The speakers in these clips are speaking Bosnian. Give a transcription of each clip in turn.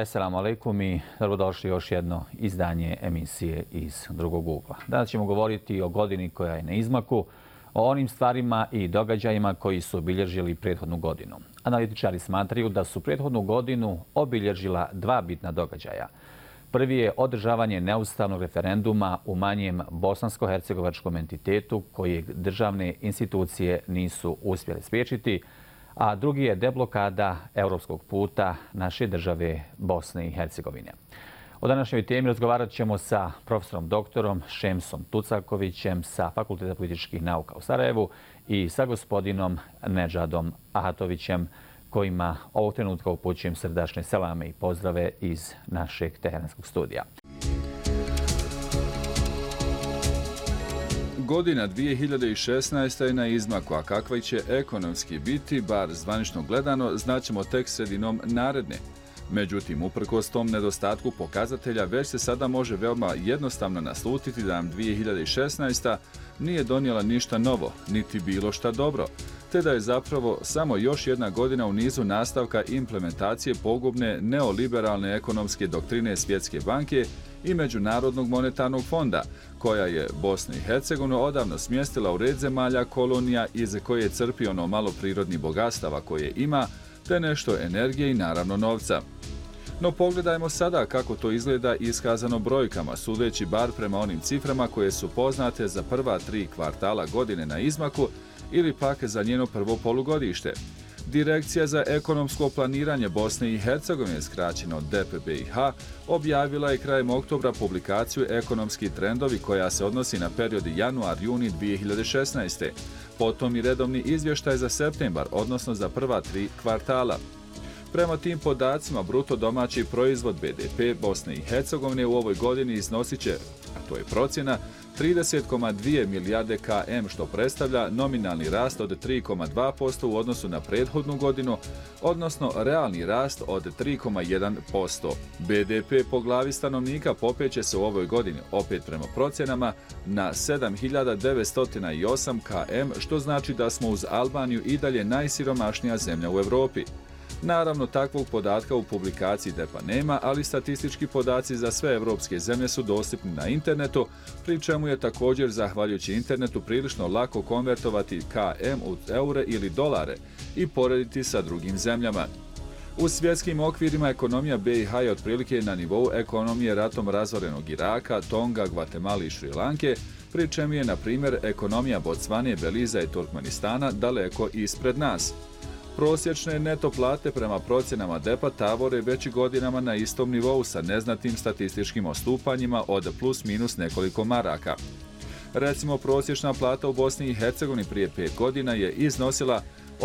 Assalamu alaikum i dobrodošli još jedno izdanje emisije iz drugog ugla. Danas ćemo govoriti o godini koja je na izmaku, o onim stvarima i događajima koji su obilježili prethodnu godinu. Analitičari smatraju da su prethodnu godinu obilježila dva bitna događaja. Prvi je održavanje neustavnog referenduma u manjem bosansko-hercegovačkom entitetu kojeg državne institucije nisu uspjele spriječiti, a drugi je deblokada europskog puta naše države Bosne i Hercegovine. O današnjoj temi razgovarat ćemo sa profesorom doktorom Šemsom Tucakovićem sa Fakulteta političkih nauka u Sarajevu i sa gospodinom Nedžadom Ahatovićem, kojima ovog trenutka upućujem srdačne selame i pozdrave iz našeg teheranskog studija. Godina 2016. je na izmaku, a kakva će ekonomski biti, bar zvanično gledano, znaćemo tek sredinom naredne. Međutim, uprkos tom nedostatku pokazatelja, već se sada može veoma jednostavno naslutiti da nam 2016. nije donijela ništa novo, niti bilo šta dobro, te da je zapravo samo još jedna godina u nizu nastavka implementacije pogubne neoliberalne ekonomske doktrine Svjetske banke i Međunarodnog monetarnog fonda, koja je Bosnu i Hercegovinu odavno smjestila u red zemalja kolonija iz koje crpi ono malo prirodnih bogatstava koje ima, te nešto energije i naravno novca. No pogledajmo sada kako to izgleda iskazano brojkama, sudeći bar prema onim ciframa koje su poznate za prva 3 kvartala godine na izmaku ili pak za njeno prvo polugodište. Direkcija za ekonomsko planiranje Bosne i Hercegovine, skraćeno DPBiH, objavila je krajem oktobra publikaciju Ekonomski trendovi koja se odnosi na period januar-juni 2016. Potom i redovni izvještaj za septembar, odnosno za prva 3 kvartala. Prema tim podacima, bruto domaći proizvod BDP Bosne i Hercegovine u ovoj godini iznosit će, a to je procjena, 30,2 milijarde km, što predstavlja nominalni rast od 3,2% u odnosu na prethodnu godinu, odnosno realni rast od 3,1%. BDP po glavi stanovnika popeće se u ovoj godini, opet prema procjenama, na 7.908 km, što znači da smo uz Albaniju i dalje najsiromašnija zemlja u Europi. Naravno, takvog podatka u publikaciji DEPA nema, ali statistički podaci za sve evropske zemlje su dostupni na internetu, pri čemu je također, zahvaljujući internetu, prilično lako konvertovati KM u eure ili dolare i porediti sa drugim zemljama. U svjetskim okvirima ekonomija BiH je otprilike na nivou ekonomije ratom razorenog Iraka, Tonga, Gvatemala i Šrilanke, pri čemu je, na primjer, ekonomija Bocvane, Beliza i Turkmenistana daleko ispred nas. Prosječne neto plate prema procjenama DEPA tavore već godinama na istom nivou sa neznatnim statističkim odstupanjima od plus minus nekoliko maraka. Recimo, prosječna plata u Bosni i Hercegovini prije 5 godina je iznosila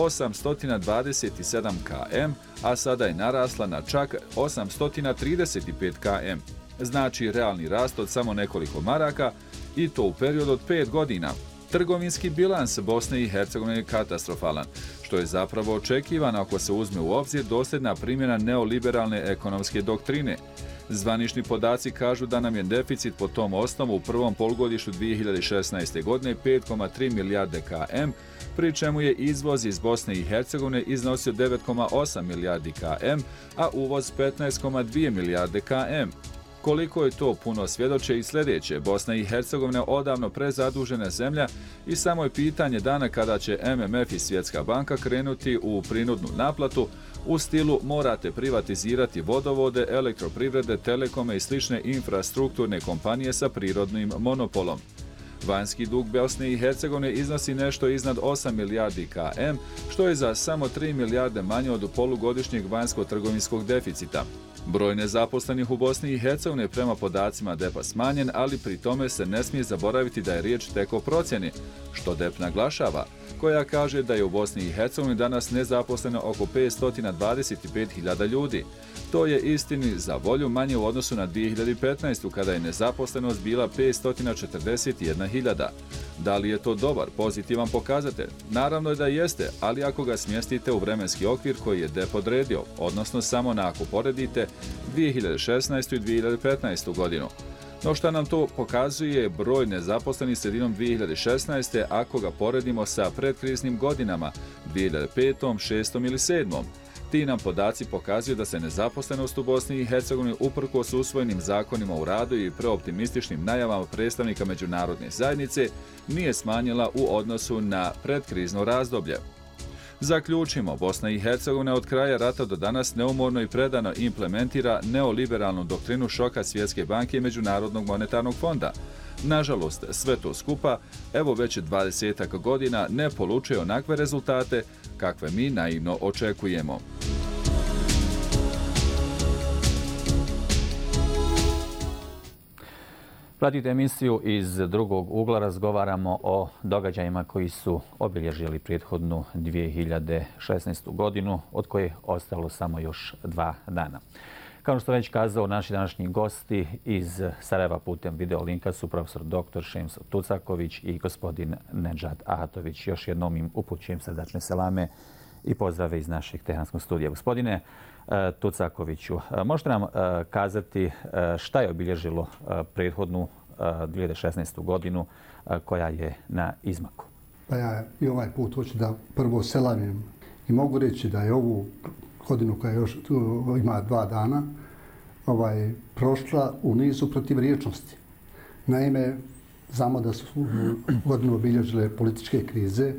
827 km, a sada je narasla na čak 835 km. Znači realni rast od samo nekoliko maraka i to u periodu od 5 godina. Trgovinski bilans Bosne i Hercegovine je katastrofalan, što je zapravo očekivano ako se uzme u obzir dosljedna primjena neoliberalne ekonomske doktrine. Zvanični podaci kažu da nam je deficit po tom osnovu u prvom polugodištu 2016. godine 5,3 milijarde km, pri čemu je izvoz iz Bosne i Hercegovine iznosio 9,8 milijardi km, a uvoz 15,2 milijarde km. Koliko je to puno svjedoče i sljedeće, Bosna i Hercegovina odavno prezadužena zemlja i samo je pitanje dana kada će MMF i Svjetska banka krenuti u prinudnu naplatu u stilu morate privatizirati vodovode, elektroprivrede, telekome i slične infrastrukturne kompanije sa prirodnim monopolom. Vanjski dug Bosne i Hercegovine iznosi nešto iznad 8 milijardi km, što je za samo 3 milijarde manje od polugodišnjeg vanjsko-trgovinskog deficita. Broj nezaposlenih u Bosni i Hercegovini je prema podacima DEPA smanjen, ali pri tome se ne smije zaboraviti da je riječ tek o procjeni, što DEP naglašava, koja kaže da je u Bosni i Hercegovini danas nezaposleno oko 525.000 ljudi. To je istini za volju manje u odnosu na 2015. kada je nezaposlenost bila 541.000. Da li je to dobar, pozitivan pokazatelj? Naravno je da jeste, ali ako ga smjestite u vremenski okvir koji je DEP odredio, odnosno samo na ako poredite 2016. i 2015. godinu. No što nam to pokazuje broj nezaposlenih sredinom 2016. ako ga poredimo sa predkriznim godinama 2005., 2006. ili 2007. Ti nam podaci pokazuju da se nezaposlenost u Bosni i Hercegovini uprkos usvojenim zakonima o radu i preoptimističnim najavama predstavnika međunarodne zajednice nije smanjila u odnosu na predkrizno razdoblje. Zaključimo, Bosna i Hercegovina od kraja rata do danas neumorno i predano implementira neoliberalnu doktrinu šoka Svjetske banke i Međunarodnog monetarnog fonda. Nažalost, sve to skupa, evo već 20 godina, ne polučuje onakve rezultate kakve mi naivno očekujemo. Pratite emisiju iz drugog ugla, razgovaramo o događajima koji su obilježili prethodnu 2016. godinu, od koje je ostalo samo još 2 dana. Kao što već kazao, naši današnji gosti iz Sarajeva putem videolinka su profesor dr. Šemso Tucaković i gospodin Nedžad Ahatović. Još jednom im upućujem srdačne selame i pozdrave iz našeg tehanskog studija. Gospodine Tucakoviću, možete nam kazati šta je obilježilo prethodnu 2016. godinu koja je na izmaku? Pa ja i ovaj put hoću da prvo selamim i mogu reći da je ovu godinu koja još ima 2 dana prošla u nizu protivriječnosti. Naime, znamo da su godinu obilježile političke krize,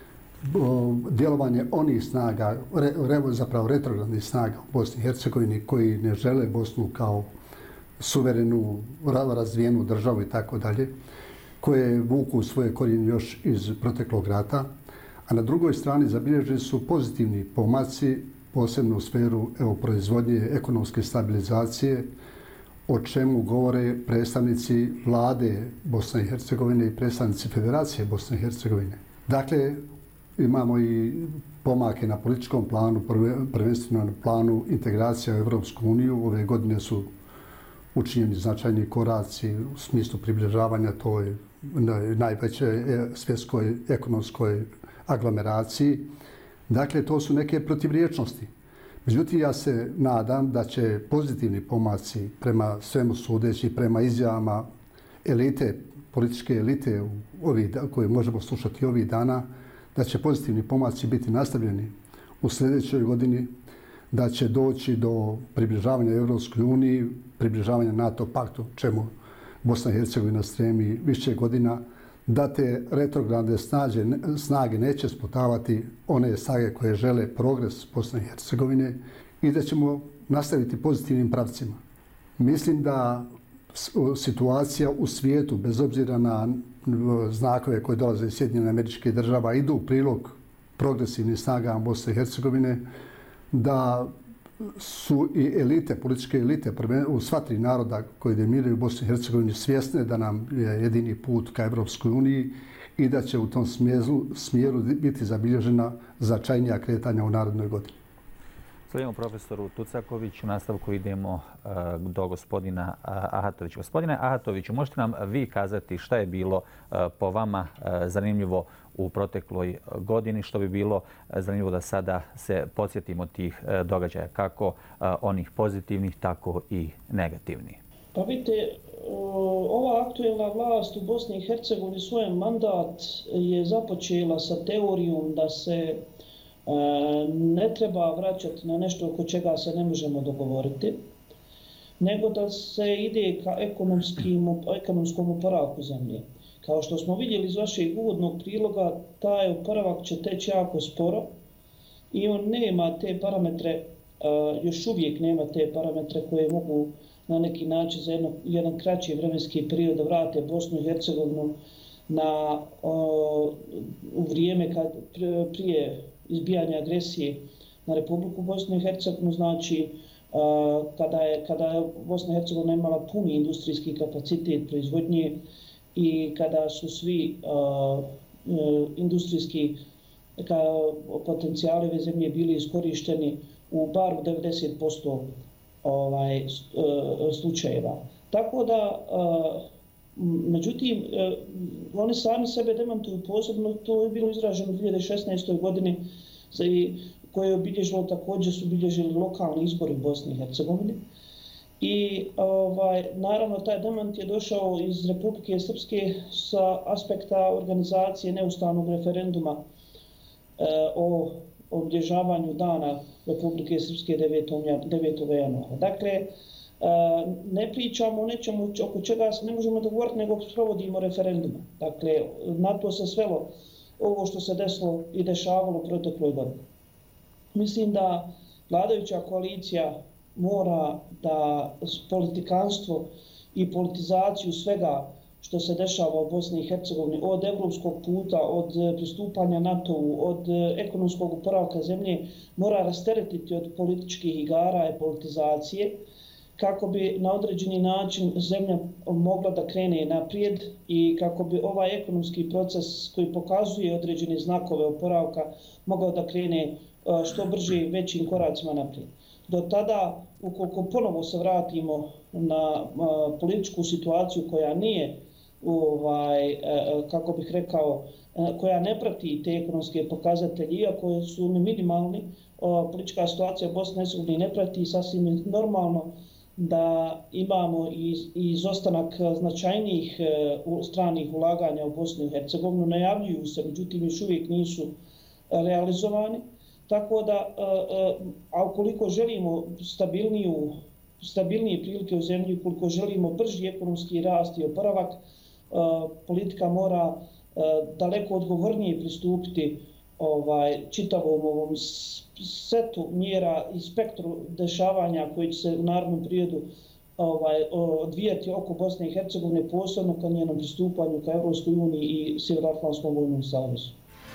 djelovanje onih snaga, zapravo retrogradnih snaga u Bosni i Hercegovini koji ne žele Bosnu kao suverenu, razvijenu državu i tako dalje, koje vuku svoje korijene još iz proteklog rata, a na drugoj strani zabilježeni su pozitivni pomaci, posebno u sferu proizvodnje, ekonomske stabilizacije, o čemu govore predstavnici vlade Bosne i Hercegovine i predstavnici Federacije Bosne i Hercegovine. Dakle, imamo i pomake na političkom planu, prvenstveno na planu integracija u Evropsku uniju. Ove godine su učinjeni značajni koraci u smislu približavanja toj najvećoj svjetskoj ekonomskoj aglomeraciji. Dakle, to su neke protivriječnosti. Međutim, ja se nadam da će pozitivni pomaci prema svemu sudeći, prema izjavama elite, političke elite koje možemo slušati ovih dana, da će pozitivni pomaci biti nastavljeni u sljedećoj godini, da će doći do približavanja Evropskoj uniji, približavanja NATO paktu, čemu Bosna i Hercegovina stremi više godina, da te retrogradne snage neće sputavati one snage koje žele progres Bosne i Hercegovine i da ćemo nastaviti pozitivnim pravcima. Mislim da situacija u svijetu, bez obzira na znakove koje dolaze iz Sjedinjenih Američkih Država, idu u prilog progresivnih snaga Bosne i Hercegovine, da su i elite, političke elite u sva 3 naroda koji dominiraju u Bosni i Hercegovini svjesne da nam je jedini put ka Evropskoj uniji i da će u tom smjeru biti zabilježena značajnija kretanja u narednoj godini. Slijedimo profesoru Tucakoviću, u nastavku idemo do gospodina Ahatovića. Gospodine Ahatoviću, možete nam vi kazati šta je bilo po vama zanimljivo u protekloj godini, što bi bilo zanimljivo da sada se podsjetimo tih događaja, kako onih pozitivnih, tako i negativnih? Pa vidite, ova aktuelna vlast u Bosni i Hercegovini svoj mandat je započela sa teorijom da se ne treba vraćati na nešto oko čega se ne možemo dogovoriti, nego da se ide ka ekonomskom oporavku zemlje. Kao što smo vidjeli iz vašeg uvodnog priloga, taj oporavak će teći jako sporo i on nema te parametre, još uvijek nema te parametre koje mogu na neki način za jedan kraći vremenski period da vrate Bosnu i Hercegovinu u vrijeme prije izbijanja agresije na Republiku Bosnu i Hercegovinu, znači kada je Bosna i Hercegovina imala puni industrijski kapacitet proizvodnje i kada su svi industrijski potencijali ove zemlje bili iskorišteni u bar 90% slučajeva. Tako da, međutim, oni sami sebe demantuju posebno, to je bilo izraženo u 2016. godini koje je obilježilo, također su obilježili lokalni izbori u Bosni i Hercegovini. I naravno taj demant je došao iz Republike Srpske sa aspekta organizacije neustavnog referenduma o obilježavanju dana Republike Srpske 9. januara. Dakle, ne pričamo o nečemu oko čega se ne možemo dogovoriti, nego sprovodimo referendume. Dakle, na to se svelo ovo što se desilo i dešavalo protekloj godini. Mislim da vladajuća koalicija mora da politikanstvo i politizaciju svega što se dešava u Bosni i Hercegovini, od evropskog puta, od pristupanja NATO-u, od ekonomskog oporavka zemlje, mora rasteretiti od političkih igara i politizacije, kako bi na određeni način zemlja mogla da krene naprijed i kako bi ovaj ekonomski proces koji pokazuje određene znakove oporavka mogao da krene što brže i većim koracima naprijed. Do tada, ukoliko ponovo se vratimo na političku situaciju koja nije, kako bih rekao, koja ne prati te ekonomske pokazatelje, iako su minimalni, politička situacija u Bosni i Hercegovini ne prati, sasvim je normalno da imamo izostanak značajnijih stranih ulaganja u Bosnu i Hercegovinu, najavljuju se, međutim još uvijek nisu realizovani. Tako da, a ukoliko želimo stabilnije prilike u zemlji, ukoliko želimo brži ekonomski rast i oporavak, politika mora daleko odgovornije pristupiti čitavom ovom setu mjera i spektru dešavanja koji će se u narednom periodu odvijati oko Bosne i Hercegovine, posebno ka njenom pristupanju ka Evropskoj uniji i Sjevernoatlantskom vojnom savezu.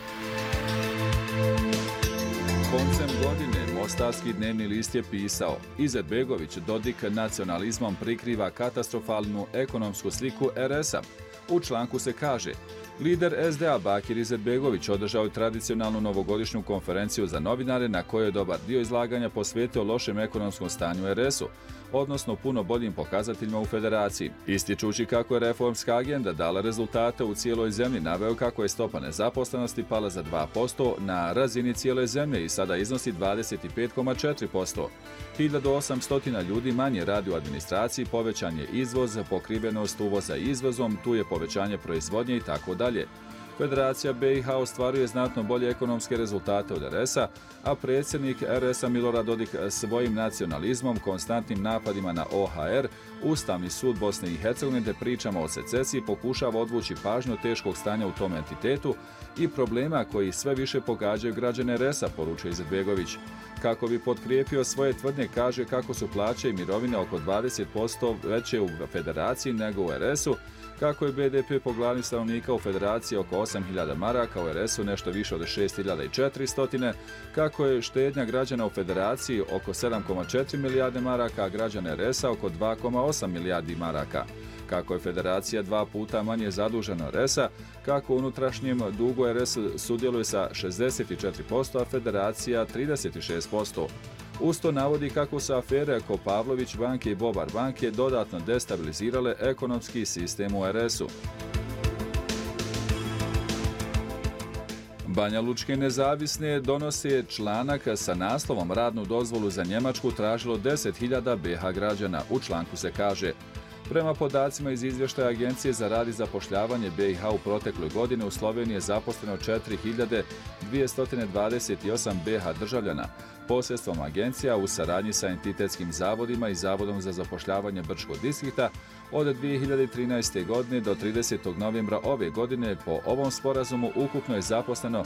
Koncem godine Mostarski dnevni list je pisao: Izetbegović Dodik nacionalizmom prikriva katastrofalnu ekonomsku sliku RS-a. U članku se kaže: lider SDA Bakir Izetbegović održao je tradicionalnu novogodišnju konferenciju za novinare na kojoj je dobar dio izlaganja posvetio lošem ekonomskom stanju RS-u, odnosno puno boljim pokazateljima u federaciji. Ističući kako je reformska agenda dala rezultate u cijeloj zemlji, naveo kako je stopa nezaposlenosti pala za 2% na razini cijele zemlje i sada iznosi 25,4%. 1800 ljudi manje radi u administraciji, povećan je izvoz, pokrivenost uvoza izvozom, tu je povećanje proizvodnje i tako dalje. Federacija BiH ostvaruje znatno bolje ekonomske rezultate od RS-a, a predsjednik RS-a Milorad Dodik svojim nacionalizmom, konstantnim napadima na OHR, Ustavni sud Bosne i Hercegovine te pričama o secesiji pokušava odvući pažnju teškog stanja u tom entitetu i problema koji sve više pogađaju građane RS-a, poručuje Izetbegović. Kako bi potkrijepio svoje tvrdnje, kaže kako su plaće i mirovine oko 20% veće u federaciji nego u RS-u, kako je BDP po glavi stanovnika u federaciji oko 8.000 maraka, u RS-u nešto više od 6.400, kako je štednja građana u federaciji oko 7,4 milijarde maraka, a građana RS-a oko 2,8 milijardi maraka. Kako je federacija 2 puta manje zadužena RS-a, kako u unutrašnjem dugu RS sudjeluje sa 64%, a federacija 36%. Usto navodi kako su afere oko Pavlović banke i Bobar banke dodatno destabilizirale ekonomski sistem u RS-u. Banjalučke nezavisne donose članak sa naslovom radnu dozvolu za Njemačku tražilo 10.000 BiH građana. U članku se kaže: prema podacima iz izvještaja Agencije za rad i zapošljavanje BiH u protekloj godini u Sloveniji je zaposleno 4.228 BiH državljana. Posredstvom agencija u saradnji sa entitetskim zavodima i Zavodom za zapošljavanje Brčkog distrikta od 2013. godine do 30. novembra ove godine po ovom sporazumu ukupno je zaposleno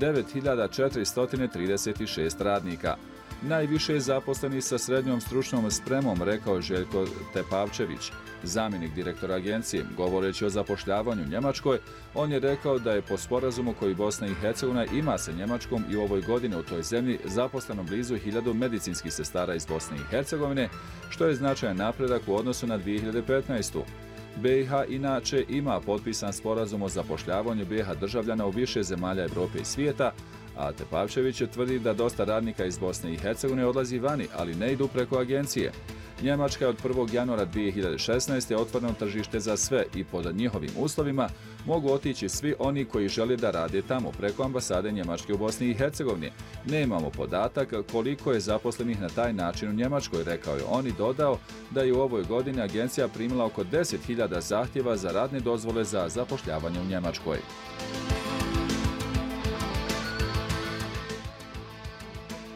9.436 radnika. Najviše je zaposleni sa srednjom stručnom spremom, rekao Željko Tepavčević, zamjenik direktora agencije. Govoreći o zapošljavanju u Njemačkoj, on je rekao da je po sporazumu koji Bosna i Hercegovina ima sa Njemačkom i u ovoj godini u toj zemlji zaposleno blizu 1000 medicinskih sestara iz Bosne i Hercegovine, što je značajan napredak u odnosu na 2015. BiH inače ima potpisan sporazum o zapošljavanju BiH državljana u više zemalja Europe i svijeta, a Tepavčević tvrdi da dosta radnika iz Bosne i Hercegovine odlazi vani, ali ne idu preko agencije. Njemačka je od 1. januara 2016. otvoreno tržište za sve i pod njihovim uslovima mogu otići svi oni koji žele da rade tamo preko ambasade Njemačke u Bosni i Hercegovini. Nemamo podatak koliko je zaposlenih na taj način u Njemačkoj, rekao je on i dodao da je u ovoj godini agencija primila oko 10.000 zahtjeva za radne dozvole za zapošljavanje u Njemačkoj.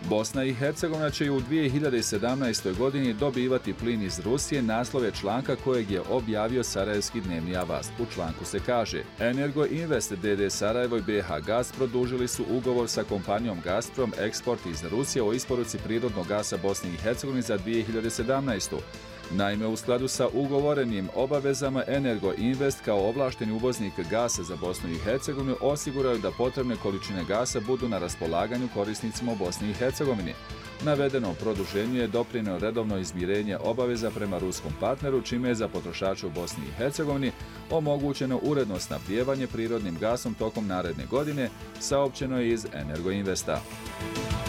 Bosna i Hercegovina će u 2017. godini dobivati plin iz Rusije, naslov je članka kojeg je objavio Sarajevski dnevni avast. U članku se kaže: Energo Invest d.d. Sarajevo i BH Gas produžili su ugovor sa kompanijom Gazprom Eksport iz Rusije o isporuci prirodnog gasa Bosni i Hercegovini za 2017. Naime, u skladu sa ugovorenim obavezama Energo Invest kao ovlašteni uvoznik gasa za Bosnu i Hercegovinu osiguraju da potrebne količine gasa budu na raspolaganju korisnicima u Bosni i Hercegovini. Navedeno produženje je doprinijelo redovno izmirenje obaveza prema ruskom partneru, čime je za potrošače u Bosni i Hercegovini omogućeno uredno snabdijevanje prirodnim gasom tokom naredne godine, saopćeno je iz Energo Investa.